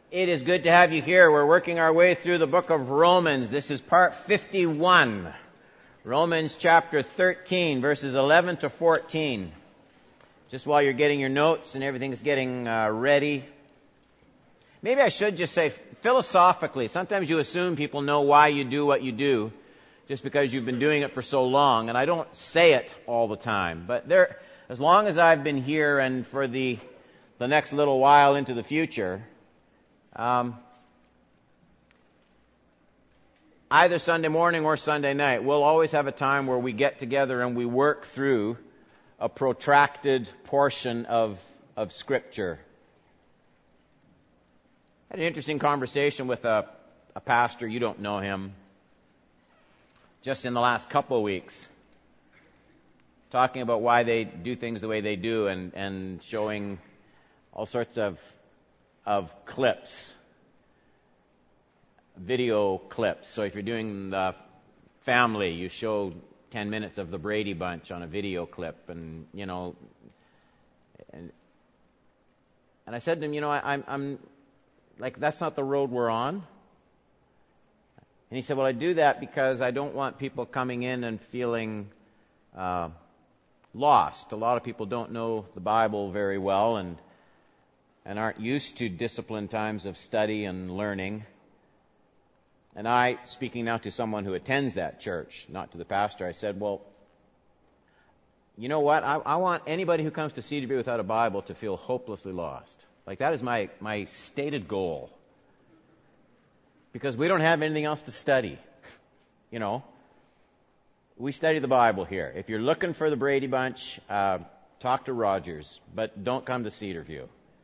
It is good to have you here. We're working our way through the book of Romans. This is part 51. Romans chapter 13, verses 11 to 14. Just while you're getting your notes and everything's getting ready. Maybe I should just say, philosophically, sometimes you assume people know why you do what you do just because you've been doing it for so long. And I don't say it all the time. But as long as I've been here and for the next little while into the future, either Sunday morning or Sunday night, we'll always have a time where we get together and we work through a protracted portion of Scripture. I had an interesting conversation with a pastor. You don't know him. Just in the last couple of weeks, talking about why they do things the way they do and showing all sorts of clips, video clips. So if you're doing the family, you show 10 minutes of the Brady Bunch on a video clip, and I said to him, I'm like, that's not the road we're on. And he said, well, I do that because I don't want people coming in and feeling lost. A lot of people don't know the Bible very well and aren't used to disciplined times of study and learning. And I, speaking now to someone who attends that church, not to the pastor, I said, well, you know what? I want anybody who comes to CWB without a Bible to feel hopelessly lost. Like, that is my stated goal. Because we don't have anything else to study. We study the Bible here. If you're looking for the Brady Bunch, talk to Rogers, but don't come to Cedarview.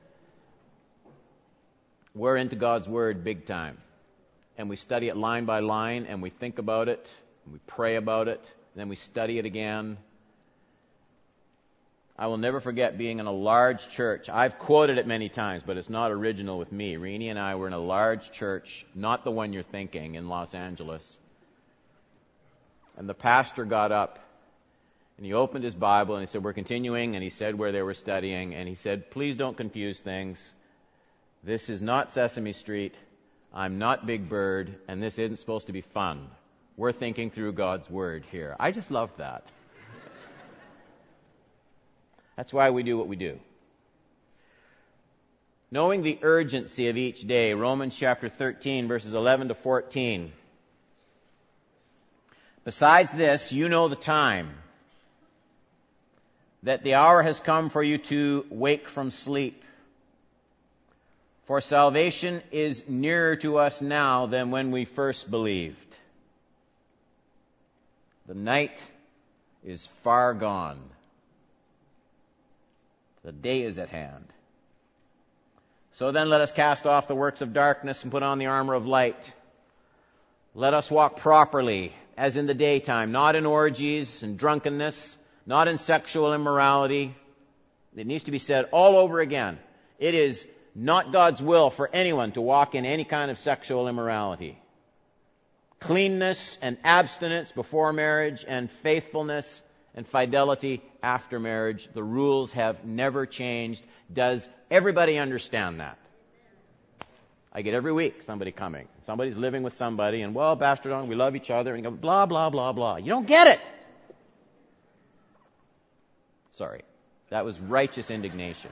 We're into God's Word big time. And we study it line by line, and we think about it, and we pray about it, and then we study it again. I will never forget being in a large church. I've quoted it many times, but it's not original with me. Renee and I were in a large church, not the one you're thinking, in Los Angeles. And the pastor got up, and he opened his Bible, and he said, we're continuing, and he said where they were studying, and he said, please don't confuse things. This is not Sesame Street. I'm not Big Bird, and this isn't supposed to be fun. We're thinking through God's Word here. I just loved that. That's why we do what we do. Knowing the urgency of each day, Romans chapter 13, verses 11 to 14. Besides this, you know the time, that the hour has come for you to wake from sleep. For salvation is nearer to us now than when we first believed. The night is far gone. The day is at hand. So then let us cast off the works of darkness and put on the armor of light. Let us walk properly, as in the daytime, not in orgies and drunkenness, not in sexual immorality. It needs to be said all over again. It is not God's will for anyone to walk in any kind of sexual immorality. Cleanness and abstinence before marriage and faithfulness and fidelity after marriage. The rules have never changed. Does everybody understand that? I get every week somebody coming. Somebody's living with somebody and, well, Pastor Don, we love each other, and you go, blah, blah, blah, blah. You don't get it. Sorry. That was righteous indignation.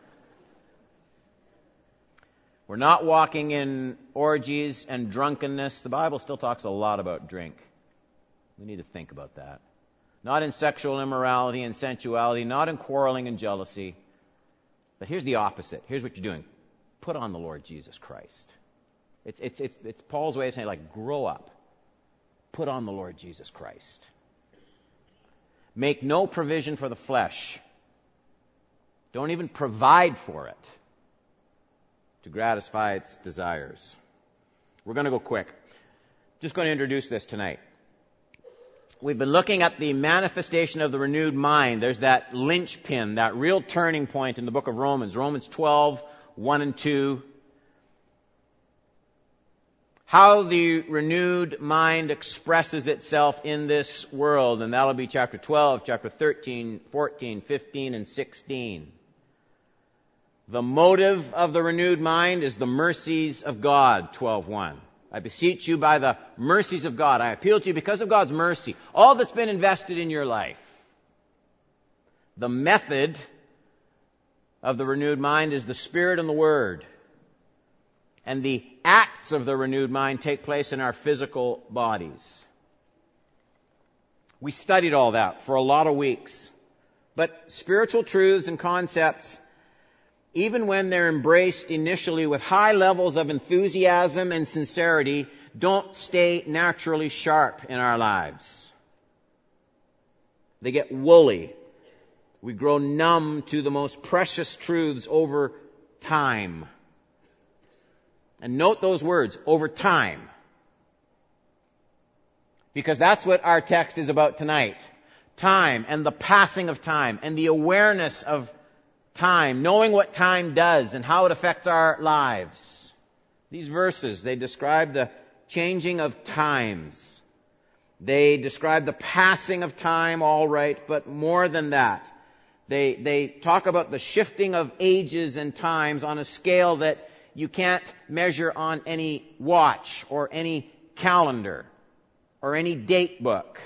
We're not walking in orgies and drunkenness. The Bible still talks a lot about drink. We need to think about that. Not in sexual immorality and sensuality, not in quarreling and jealousy. But here's the opposite. Here's what you're doing. Put on the Lord Jesus Christ. It's Paul's way of saying, like, grow up. Put on the Lord Jesus Christ. Make no provision for the flesh. Don't even provide for it to gratify its desires. We're going to go quick. Just going to introduce this tonight. We've been looking at the manifestation of the renewed mind. There's that linchpin, that real turning point in the book of Romans. Romans 12, 1 and 2. How the renewed mind expresses itself in this world. And that'll be chapter 12, chapter 13, 14, 15, and 16. The motive of the renewed mind is the mercies of God, 12:1. I beseech you by the mercies of God. I appeal to you because of God's mercy. All that's been invested in your life. The method of the renewed mind is the Spirit and the Word. And the acts of the renewed mind take place in our physical bodies. We studied all that for a lot of weeks. But spiritual truths and concepts, even when they're embraced initially with high levels of enthusiasm and sincerity, don't stay naturally sharp in our lives. They get woolly. We grow numb to the most precious truths over time. And note those words, over time. Because that's what our text is about tonight. Time and the passing of time and the awareness of time, knowing what time does and how it affects our lives. These verses, they describe the changing of times. They describe the passing of time, all right, but more than that. They talk about the shifting of ages and times on a scale that you can't measure on any watch or any calendar or any date book.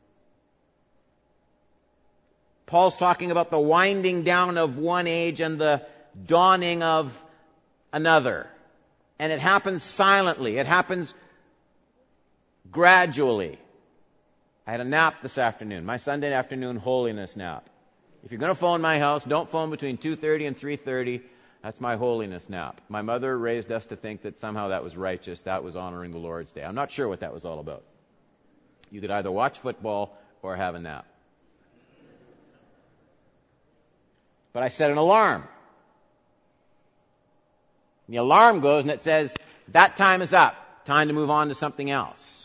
Paul's talking about the winding down of one age and the dawning of another. And it happens silently. It happens gradually. I had a nap this afternoon, my Sunday afternoon holiness nap. If you're going to phone my house, don't phone between 2:30 and 3:30. That's my holiness nap. My mother raised us to think that somehow that was righteous, that was honoring the Lord's Day. I'm not sure what that was all about. You could either watch football or have a nap. But I set an alarm. The alarm goes and it says, that time is up. Time to move on to something else.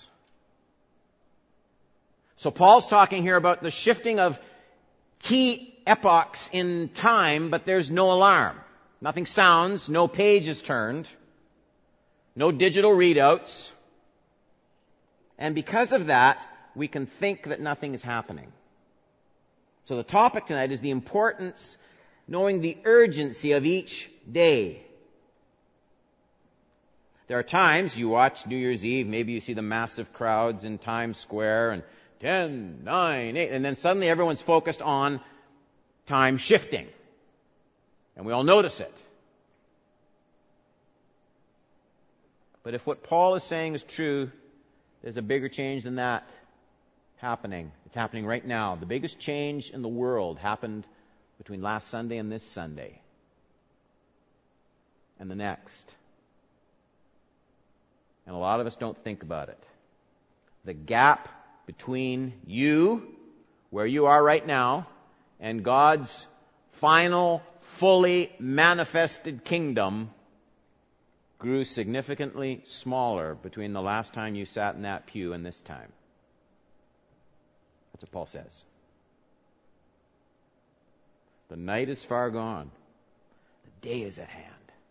So Paul's talking here about the shifting of key epochs in time, but there's no alarm. Nothing sounds, no page is turned, no digital readouts. And because of that, we can think that nothing is happening. So the topic tonight is the importance, knowing the urgency of each day. There are times you watch New Year's Eve, maybe you see the massive crowds in Times Square and 10, 9, 8, and then suddenly everyone's focused on time shifting. And we all notice it. But if what Paul is saying is true, there's a bigger change than that happening. It's happening right now. The biggest change in the world happened between last Sunday and this Sunday. And the next. And a lot of us don't think about it. The gap between you, where you are right now, and God's final, fully manifested kingdom grew significantly smaller between the last time you sat in that pew and this time. That's what Paul says. The night is far gone. The day is at hand.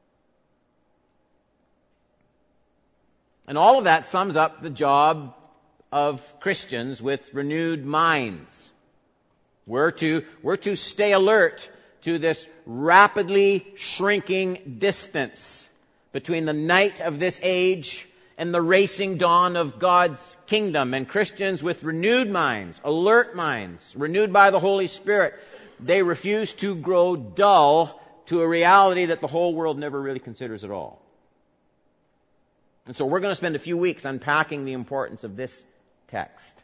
And all of that sums up the job of Christians with renewed minds. We're to stay alert to this rapidly shrinking distance between the night of this age and the racing dawn of God's kingdom. And Christians with renewed minds, alert minds, renewed by the Holy Spirit, they refuse to grow dull to a reality that the whole world never really considers at all. And so we're going to spend a few weeks unpacking the importance of this text.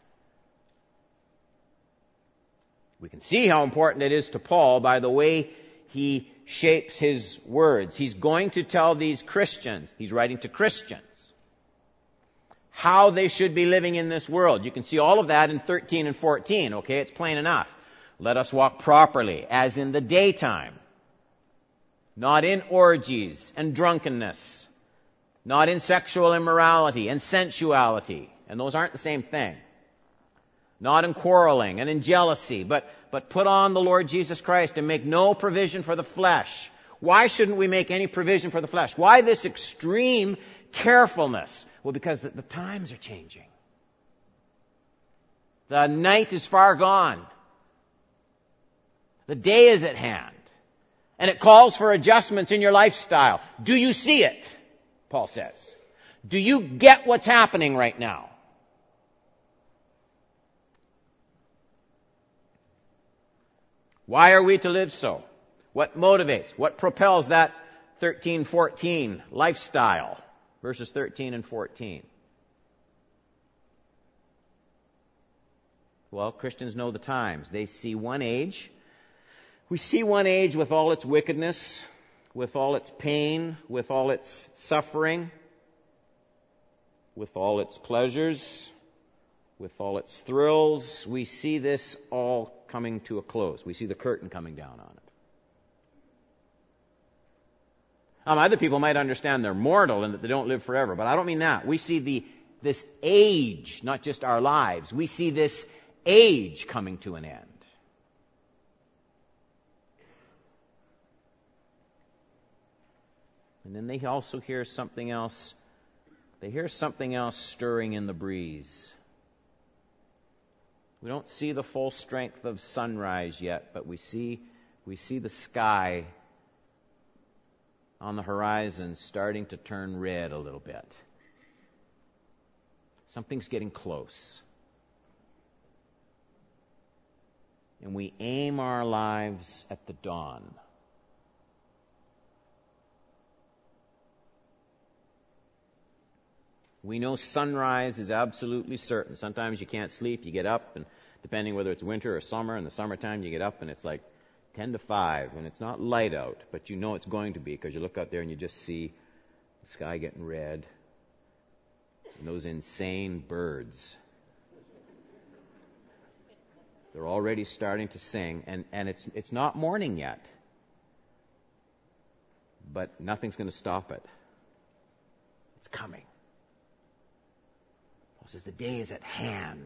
We can see how important it is to Paul by the way he shapes his words. He's going to tell these Christians, he's writing to Christians, how they should be living in this world. You can see all of that in 13 and 14, okay? It's plain enough. Let us walk properly, as in the daytime, not in orgies and drunkenness, not in sexual immorality and sensuality, and those aren't the same thing. Not in quarreling and in jealousy, but put on the Lord Jesus Christ and make no provision for the flesh. Why shouldn't we make any provision for the flesh? Why this extreme carefulness? Well, because the times are changing. The night is far gone. The day is at hand. And it calls for adjustments in your lifestyle. Do you see it? Paul says. Do you get what's happening right now? Why are we to live so? What motivates? What propels that 13-14 lifestyle? Verses 13 and 14. Well, Christians know the times. They see one age. We see one age with all its wickedness, with all its pain, with all its suffering, with all its pleasures, with all its thrills. We see this all coming to a close. We see the curtain coming down on it. Other people might understand they're mortal and that they don't live forever, but I don't mean that. We see this age, not just our lives. We see this age coming to an end. And then they also hear something else. They hear something else stirring in the breeze. We don't see the full strength of sunrise yet, but we see the sky on the horizon starting to turn red a little bit. Something's getting close. And we aim our lives at the dawn. We know sunrise is absolutely certain. Sometimes you can't sleep, you get up, and depending whether it's winter or summer, in the summertime you get up and it's like 10 to 5, and it's not light out, but you know it's going to be because you look out there and you just see the sky getting red and those insane birds. They're already starting to sing, and it's not morning yet, but nothing's going to stop it. It's coming. Paul says the day is at hand.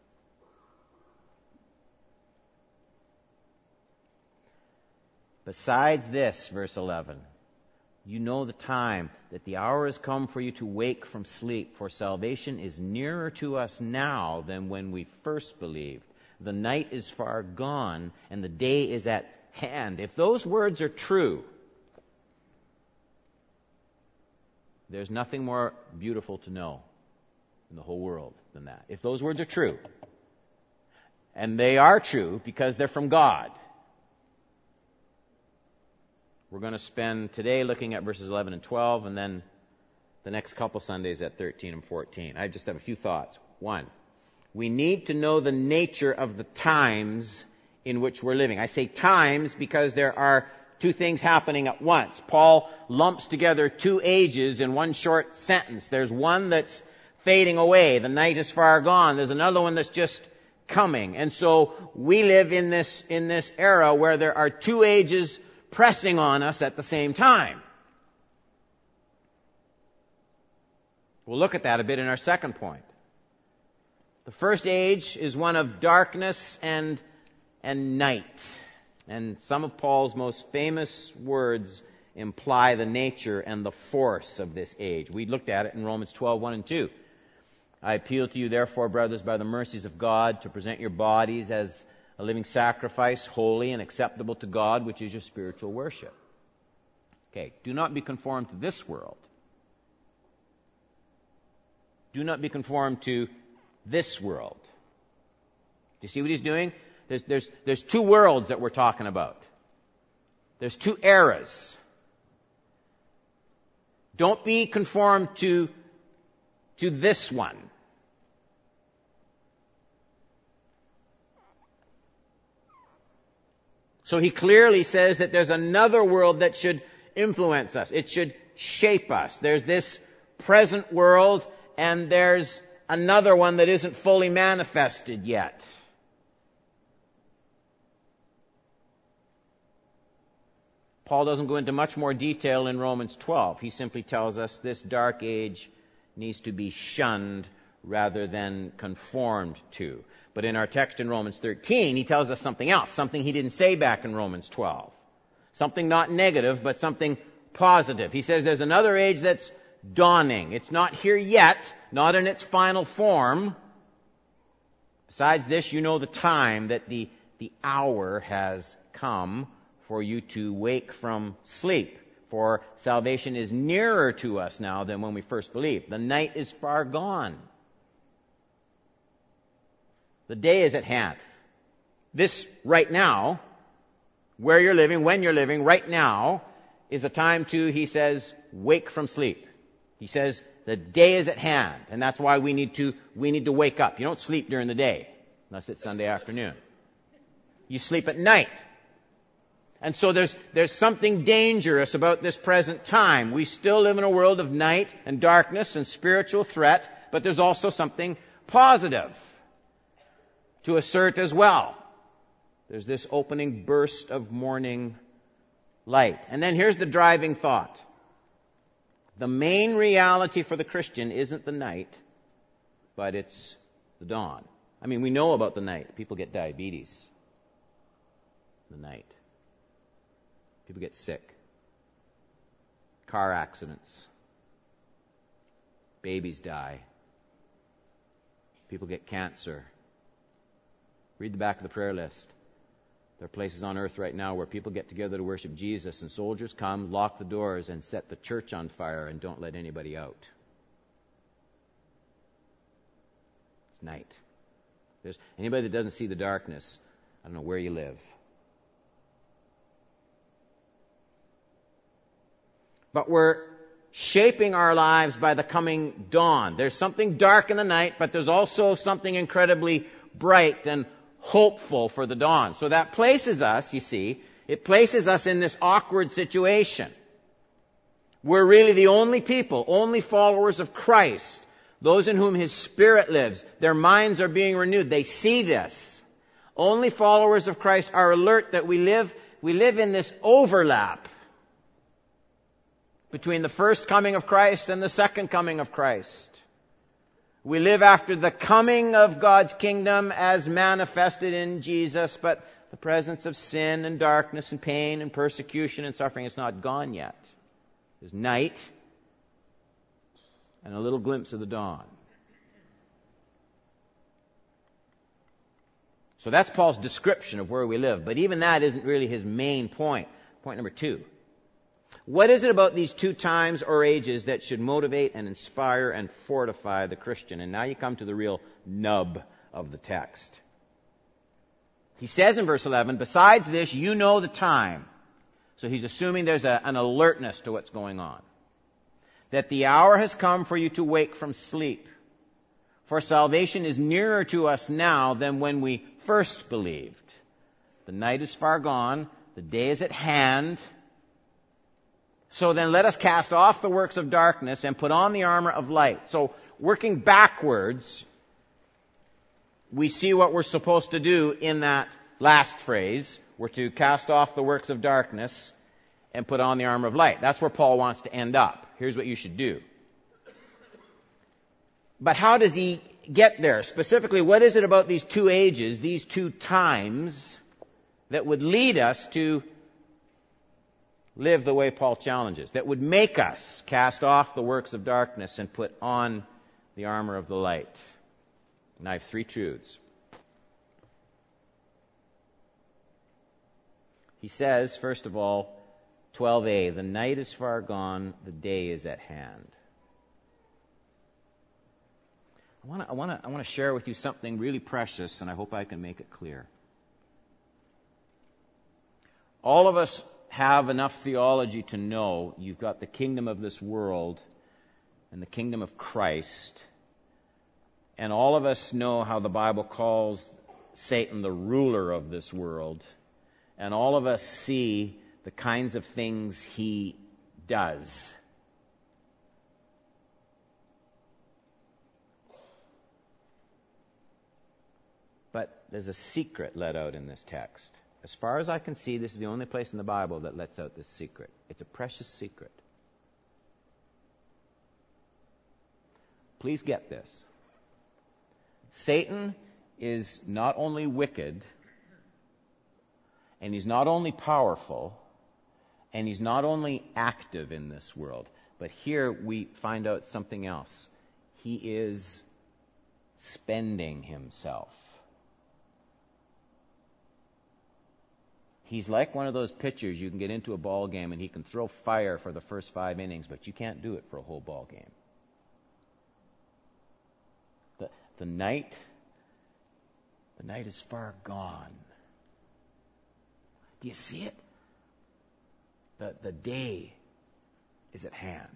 Besides this, verse 11, you know the time, that the hour has come for you to wake from sleep, for salvation is nearer to us now than when we first believed. The night is far gone, and the day is at hand. If those words are true, there's nothing more beautiful to know in the whole world than that. If those words are true, and they are true because they're from God. We're going to spend today looking at verses 11 and 12, and then the next couple Sundays at 13 and 14. I just have a few thoughts. One, we need to know the nature of the times in which we're living. I say times because there are two things happening at once. Paul lumps together two ages in one short sentence. There's one that's fading away. The night is far gone. There's another one that's just coming. And so we live in this era where there are two ages pressing on us at the same time. We'll look at that a bit in our second point. The first age is one of darkness and night. And some of Paul's most famous words imply the nature and the force of this age. We looked at it in Romans 12, 1 and 2. I appeal to you, therefore, brothers, by the mercies of God, to present your bodies as a living sacrifice, holy and acceptable to God, which is your spiritual worship. Okay, do not be conformed to this world. Do not be conformed to this world. Do you see what he's doing? There's two worlds that we're talking about. There's two eras. Don't be conformed to this one. So he clearly says that there's another world that should influence us. It should shape us. There's this present world, and there's another one that isn't fully manifested yet. Paul doesn't go into much more detail in Romans 12. He simply tells us this dark age needs to be shunned rather than conformed to. But in our text in Romans 13, he tells us something else, something he didn't say back in Romans 12. Something not negative, but something positive. He says there's another age that's dawning. It's not here yet, not in its final form. Besides this, you know the time, that the hour has come for you to wake from sleep. For salvation is nearer to us now than when we first believed. The night is far gone. The day is at hand. This right now, where you're living, when you're living, right now, is a time to, he says, wake from sleep. He says, the day is at hand, and that's why we need to wake up. You don't sleep during the day, unless it's Sunday afternoon. You sleep at night. And so there's something dangerous about this present time. We still live in a world of night and darkness and spiritual threat, but there's also something positive to assert as well. There's this opening burst of morning light. And then here's the driving thought. The main reality for the Christian isn't the night, but it's the dawn. I mean, we know about the night. People get diabetes. The night. People get sick. Car accidents. Babies die. People get cancer. Read the back of the prayer list. There are places on earth right now where people get together to worship Jesus, and soldiers come, lock the doors, and set the church on fire and don't let anybody out. It's night. There's anybody that doesn't see the darkness, I don't know where you live. But we're shaping our lives by the coming dawn. There's something dark in the night, but there's also something incredibly bright and hopeful for the dawn. So that places us, you see, it places us in this awkward situation. We're really the only people, only followers of Christ, those in whom His Spirit lives. Their minds are being renewed. They see this. Only followers of Christ are alert that we live in this overlap between the first coming of Christ and the second coming of Christ. We live after the coming of God's kingdom as manifested in Jesus, but the presence of sin and darkness and pain and persecution and suffering is not gone yet. There's night and a little glimpse of the dawn. So that's Paul's description of where we live, but even that isn't really his main point. Point number 2. What is it about these two times or ages that should motivate and inspire and fortify the Christian? And now you come to the real nub of the text. He says in verse 11, besides this, you know the time. So he's assuming there's an alertness to what's going on. That the hour has come for you to wake from sleep. For salvation is nearer to us now than when we first believed. The night is far gone. The day is at hand. So then let us cast off the works of darkness and put on the armor of light. So working backwards, we see what we're supposed to do in that last phrase. We're to cast off the works of darkness and put on the armor of light. That's where Paul wants to end up. Here's what you should do. But how does he get there? Specifically, what is it about these two ages, these two times, that would lead us to live the way Paul challenges, that would make us cast off the works of darkness and put on the armor of the light? And I have 3 truths. He says, first of all, 12a, the night is far gone, the day is at hand. I want to share with you something really precious, and I hope I can make it clear. All of us have enough theology to know you've got the kingdom of this world and the kingdom of Christ. And all of us know how the Bible calls Satan the ruler of this world. And all of us see the kinds of things he does. But there's a secret let out in this text. As far as I can see, this is the only place in the Bible that lets out this secret. It's a precious secret. Please get this. Satan is not only wicked, and he's not only powerful, and he's not only active in this world, but here we find out something else. He is spending himself. He's like one of those pitchers you can get into a ball game and he can throw fire for the first 5 innings, but you can't do it for a whole ball game. The night is far gone. Do you see it? The day is at hand.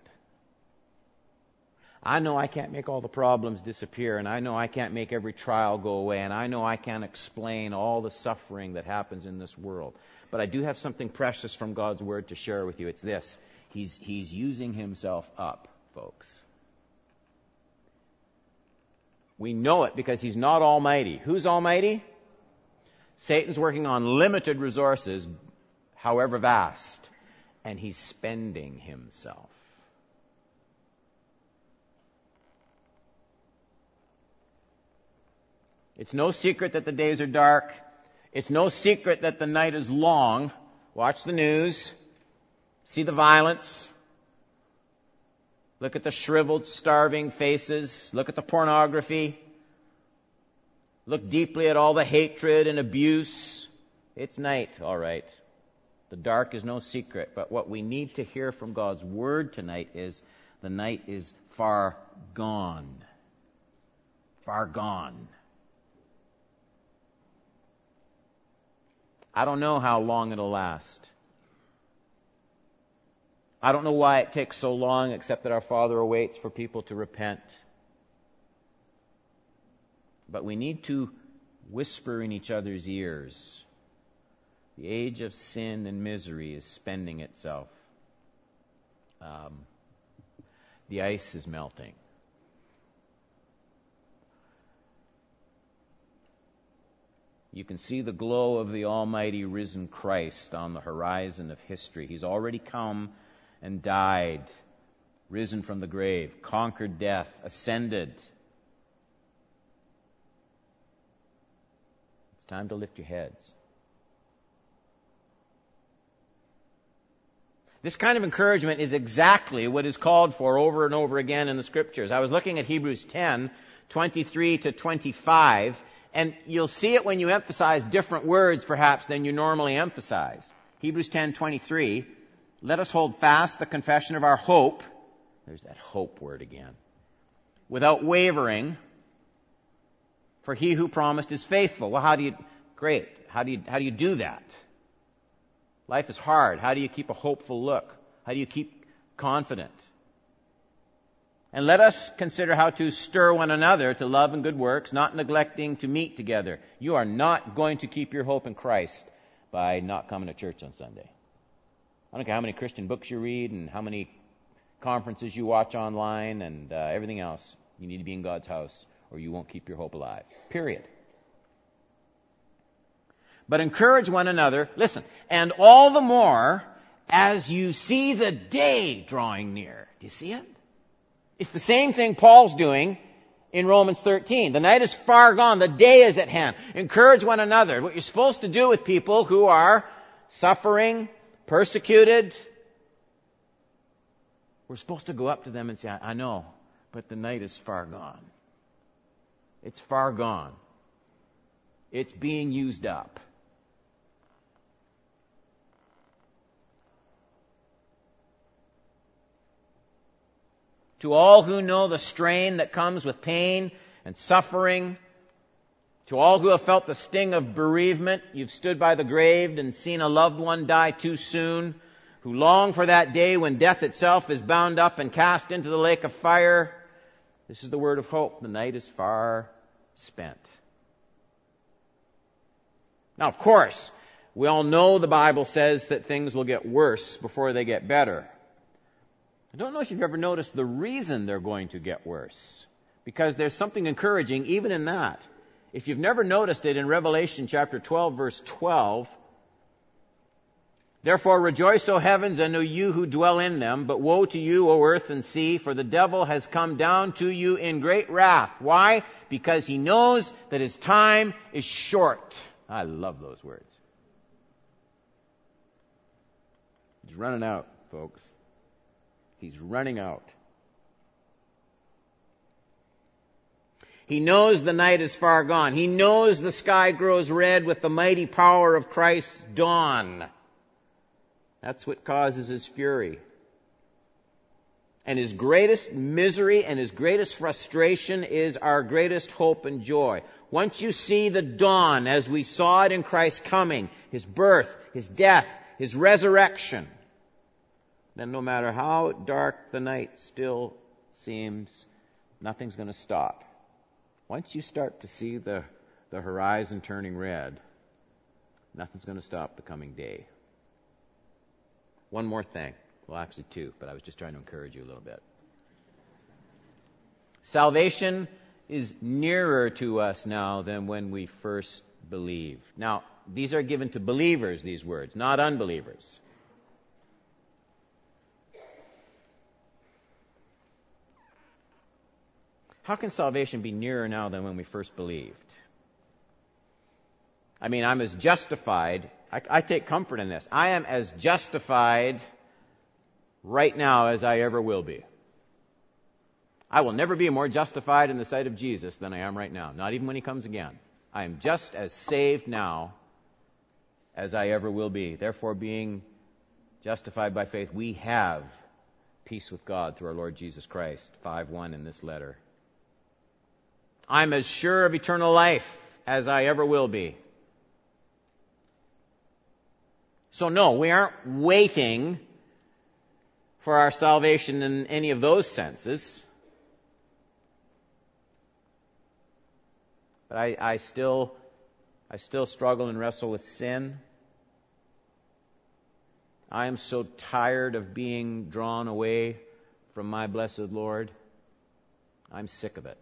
I know I can't make all the problems disappear, and I know I can't make every trial go away, and I know I can't explain all the suffering that happens in this world. But I do have something precious from God's Word to share with you. It's this. He's using himself up, folks. We know it because he's not almighty. Who's almighty? Satan's working on limited resources, however vast, and he's spending himself. It's no secret that the days are dark. It's no secret that the night is long. Watch the news. See the violence. Look at the shriveled, starving faces. Look at the pornography. Look deeply at all the hatred and abuse. It's night, all right. The dark is no secret. But what we need to hear from God's Word tonight is the night is far gone. Far gone. I don't know how long it'll last. I don't know why it takes so long, except that our Father awaits for people to repent. But we need to whisper in each other's ears. The age of sin and misery is spending itself. The ice is melting. You can see the glow of the almighty risen Christ on the horizon of history. He's already come and died, risen from the grave, conquered death, ascended. It's time to lift your heads. This kind of encouragement is exactly what is called for over and over again in the Scriptures. I was looking at Hebrews 10, 23 to 25, and you'll see it when you emphasize different words, perhaps, than you normally emphasize. Hebrews 10:23, let us hold fast the confession of our hope. There's that hope word again. Without wavering, for he who promised is faithful. Well, how do you do that? Life is hard. How do you keep a hopeful look? How do you keep confident? And let us consider how to stir one another to love and good works, not neglecting to meet together. You are not going to keep your hope in Christ by not coming to church on Sunday. I don't care how many Christian books you read and how many conferences you watch online and everything else. You need to be in God's house or you won't keep your hope alive. Period. But encourage one another, listen, and all the more as you see the day drawing near. Do you see it? It's the same thing Paul's doing in Romans 13. The night is far gone. The day is at hand. Encourage one another. What you're supposed to do with people who are suffering, persecuted, we're supposed to go up to them and say, I know, but the night is far gone. It's far gone. It's being used up. To all who know the strain that comes with pain and suffering, to all who have felt the sting of bereavement, you've stood by the grave and seen a loved one die too soon, who long for that day when death itself is bound up and cast into the lake of fire, this is the word of hope. The night is far spent. Now, of course, we all know the Bible says that things will get worse before they get better. I don't know if you've ever noticed the reason they're going to get worse, because there's something encouraging even in that. If you've never noticed it, in Revelation chapter 12, verse 12, therefore rejoice, O heavens, and O you who dwell in them, but woe to you, O earth and sea, for the devil has come down to you in great wrath. Why? Because he knows that his time is short. I love those words. He's running out, folks. He's running out. He knows the night is far gone. He knows the sky grows red with the mighty power of Christ's dawn. That's what causes his fury. And his greatest misery and his greatest frustration is our greatest hope and joy. Once you see the dawn as we saw it in Christ's coming, his birth, his death, his resurrection, then no matter how dark the night still seems, nothing's going to stop. Once you start to see the horizon turning red, nothing's going to stop the coming day. One more thing. Well, actually two, but I was just trying to encourage you a little bit. Salvation is nearer to us now than when we first believed. Now, these are given to believers, these words, not unbelievers. How can salvation be nearer now than when we first believed? I mean, I'm as justified. I take comfort in this. I am as justified right now as I ever will be. I will never be more justified in the sight of Jesus than I am right now, not even when he comes again. I am just as saved now as I ever will be. Therefore, being justified by faith, we have peace with God through our Lord Jesus Christ. 5:1 in this letter. I'm as sure of eternal life as I ever will be. So no, we aren't waiting for our salvation in any of those senses. But I still struggle and wrestle with sin. I am so tired of being drawn away from my blessed Lord. I'm sick of it.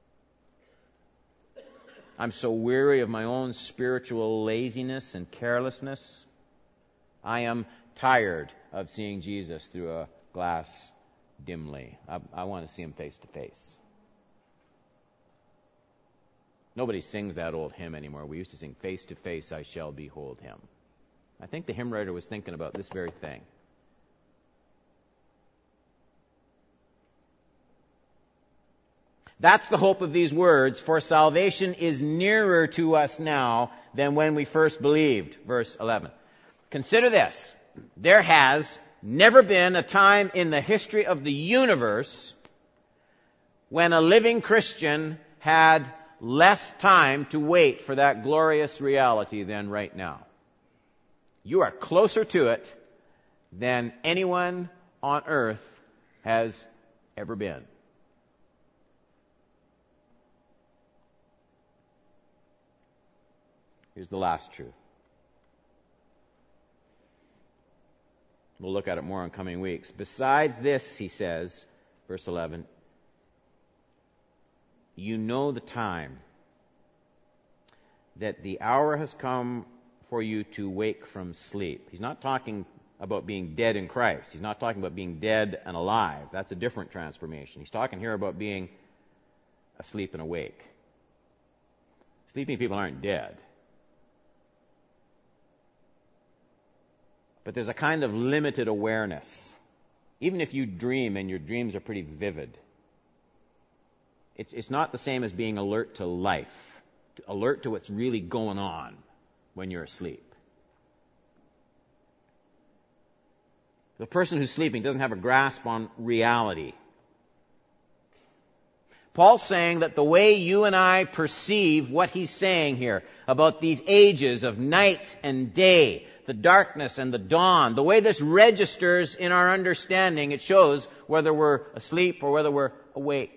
I'm so weary of my own spiritual laziness and carelessness. I am tired of seeing Jesus through a glass dimly. I want to see him face to face. Nobody sings that old hymn anymore. We used to sing, "Face to face I shall behold him." I think the hymn writer was thinking about this very thing. That's the hope of these words, for salvation is nearer to us now than when we first believed. Verse 11. Consider this. There has never been a time in the history of the universe when a living Christian had less time to wait for that glorious reality than right now. You are closer to it than anyone on earth has ever been. Here's the last truth. We'll look at it more in coming weeks. Besides this, he says, verse 11, you know the time, that the hour has come for you to wake from sleep. He's not talking about being dead in Christ. He's not talking about being dead and alive. That's a different transformation. He's talking here about being asleep and awake. Sleeping people aren't dead. But there's a kind of limited awareness. Even if you dream and your dreams are pretty vivid, it's not the same as being alert to life, alert to what's really going on when you're asleep. The person who's sleeping doesn't have a grasp on reality. Paul's saying that the way you and I perceive what he's saying here about these ages of night and day, the darkness and the dawn, the way this registers in our understanding, it shows whether we're asleep or whether we're awake.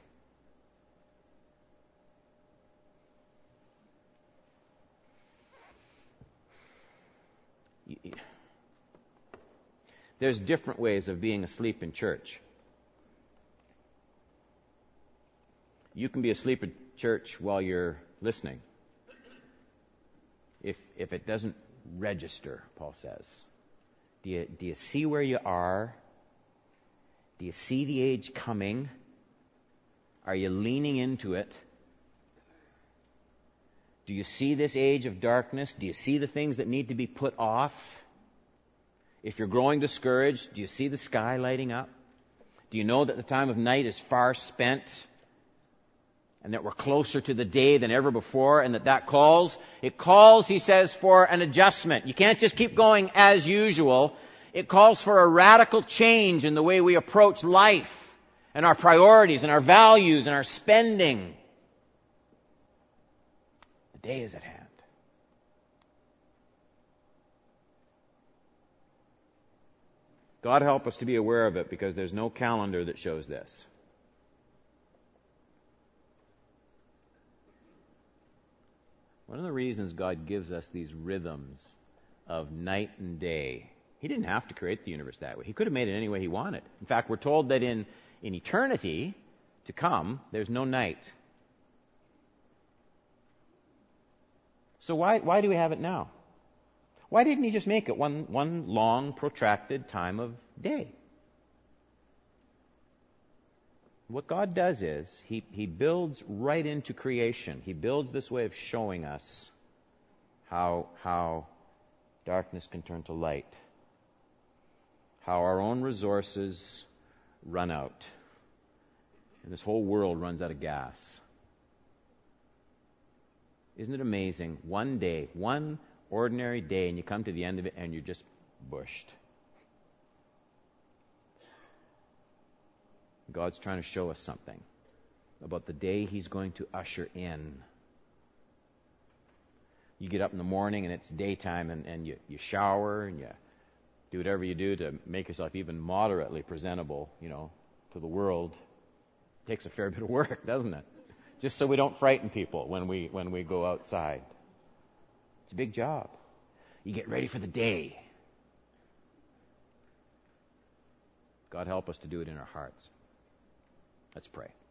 There's different ways of being asleep in church. You can be asleep in church while you're listening. If it doesn't register, Paul says. Do you see where you are? Do you see the age coming? Are you leaning into it? Do you see this age of darkness? Do you see the things that need to be put off? If you're growing discouraged, do you see the sky lighting up? Do you know that the time of night is far spent? and that we're closer to the day than ever before, and that calls, it calls, he says, for an adjustment. You can't just keep going as usual. It calls for a radical change in the way we approach life and our priorities and our values and our spending. The day is at hand. God help us to be aware of it, because there's no calendar that shows this. One of the reasons God gives us these rhythms of night and day, he didn't have to create the universe that way. He could have made it any way he wanted. In fact, we're told that in eternity to come, there's no night. So why do we have it now? Why didn't he just make it one long, protracted time of day? What God does is, he builds right into creation. He builds this way of showing us how darkness can turn to light, how our own resources run out, and this whole world runs out of gas. Isn't it amazing? One day, one ordinary day, and you come to the end of it and you're just bushed. God's trying to show us something about the day he's going to usher in. You get up in the morning and it's daytime, and you shower and you do whatever you do to make yourself even moderately presentable, to the world. It takes a fair bit of work, doesn't it? Just so we don't frighten people when we go outside. It's a big job. You get ready for the day. God help us to do it in our hearts. Let's pray.